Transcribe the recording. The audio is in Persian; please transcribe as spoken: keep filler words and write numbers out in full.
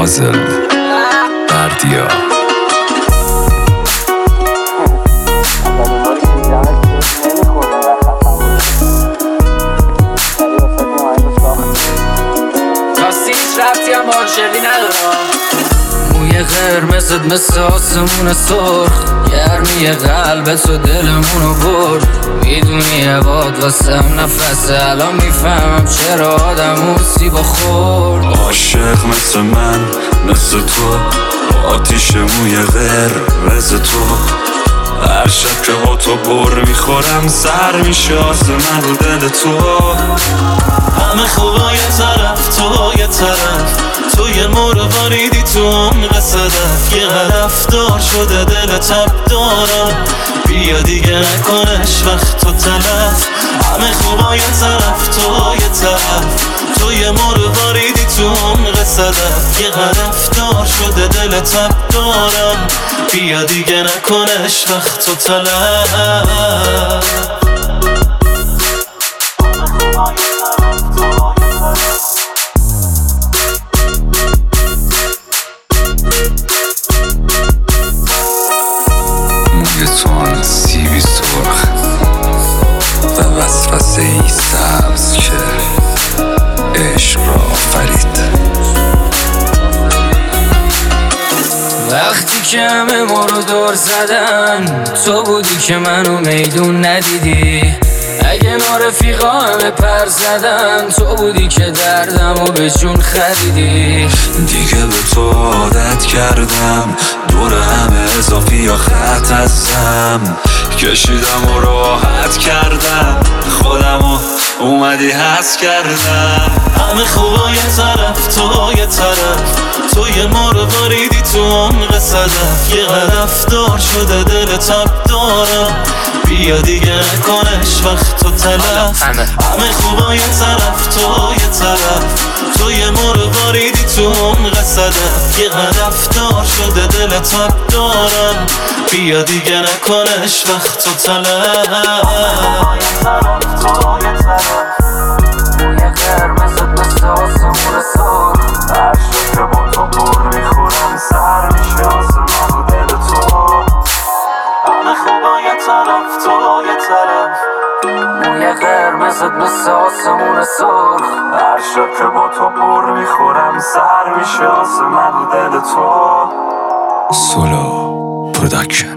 پازل بردیا موی قرمزت مثل آسمون سرخ، گرمی قلبت و دلمونو برد. میدونی عباد واسم نفسه، الان میفهمم چرا آدم سیبا خورد. عاشق مثل من مثل تو، آتیش موی قرمز تو. هر شب که با تو بر میخورم سر میشه آسمون رو دل تو. همه خوبا یه طرف، تو یه طرف، تو یه مرواریدی تو عمق صدف. یه هدف دار شده دل تب دارم، بیا دیگه نکنش وقت تو تلف. همه خوبا یه طرف، تو یه طرف، تو یه مرواریدی تو عمق صدف. یه هدف دار شده دل تب دارم، بیا دیگه نکنش وقت تو تلف. موی تو آن سیبی سرخ و وسوسه ای سبز که عشق را آفرید. وقتی که همه ما رو دور زدن، تو بودی که منو میدون ندیدی. اگه ما رفیقا همه پر زدن، تو بودی که دردمو به جون خریدی. دیگه به تو عادت کردم، دور همه اضافی یا خط هستم. کشیدم و راحت کردم، خودمو اومدی حس کردم. همه خوبا یه طرف، تو یه طرف، تو یه مرواریدی تو عمق صدف. یه هدف دار شده دل تب دارم، بیا دیگه نکنش وقت تو تلف. همه خوبا یه طرف، تو یه طرف، تو یه مرواریدی تو عمق صدف. یه هدف دار شده دل تب دارم، بیا دیگه نکنش وقت تو تلف. موی قرمزت مثل آسمون سرخ، هر شب که با تو بر میخورم سر میشه آسمان رو دل تو. همه خوبا یه طرف، تو یه طرف، موی قرمزت مثل آسمون سرخ. هر شب که با تو بر میخورم سر میشه آسمان رو دل تو. سولو پروداکشن.